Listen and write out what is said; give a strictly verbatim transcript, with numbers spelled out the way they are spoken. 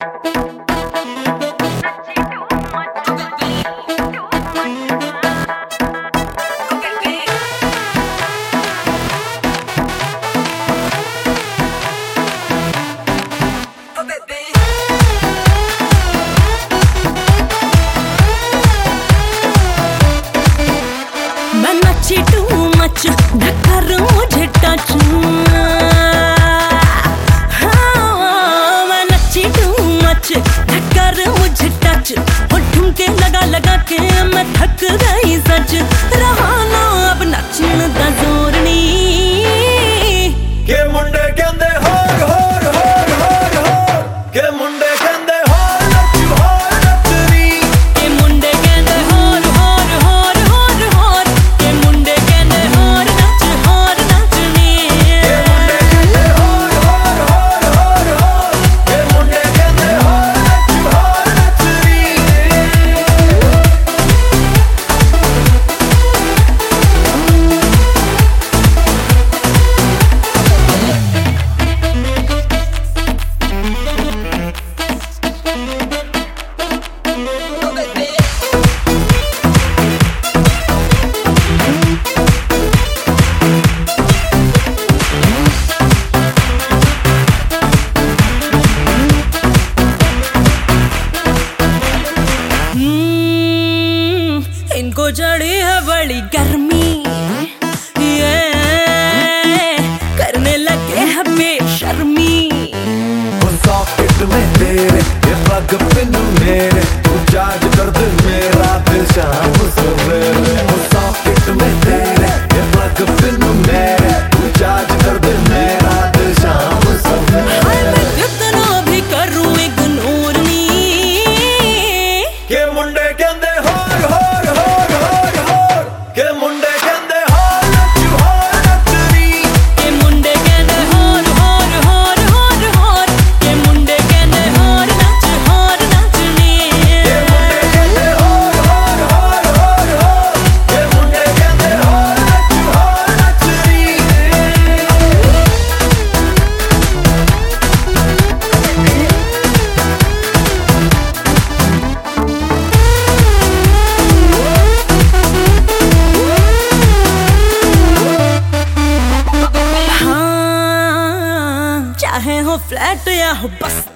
ढक्कर मुझे टच हाँ मैं नच्ची टू मच ढक्कर मुझे टच और ठुमके लगा लगा के मैं थक गई सच रहा ना अब नचन दा जोर नी के मुंडे कहंदे होर होर होर होर होर के मुंडे कहंदे होर नच होर नचनी के मुंडे कहंदे होर होर होर होर होर के मुंडे कहंदे होर नच होर नचनी के मुंडे कहंदे होर होर होर होर होर के मुंडे कहंदे होर नच होर नचनी इनको चढ़ी है बड़ी गर्मी ये करने लगे है बेशर्मी सॉकेट में तेरे ये पग पिन मेरे तू चार्ज कर दे मेरा दिल शाम सवेरे सॉकेट में तेरे ये पग पिन मेरे तू चार्ज कर दे मेरा दिल शाम सवेरे हाय मैं कितना भी करूं इग्नोर नी के मुंडे कहंदे होर होर होर होर होर के मुंडे कहंदे होर नच होर नचनी के मुंडे कहंदे होर होर होर होर होर के मुंडे कहंदे होर नच होर नचनी के मुंडे कहंदे होर होर होर होर होर के मुंडे कहंदे होर नच होर नचनी हाँ चाहे हो फ्लैट या हो बस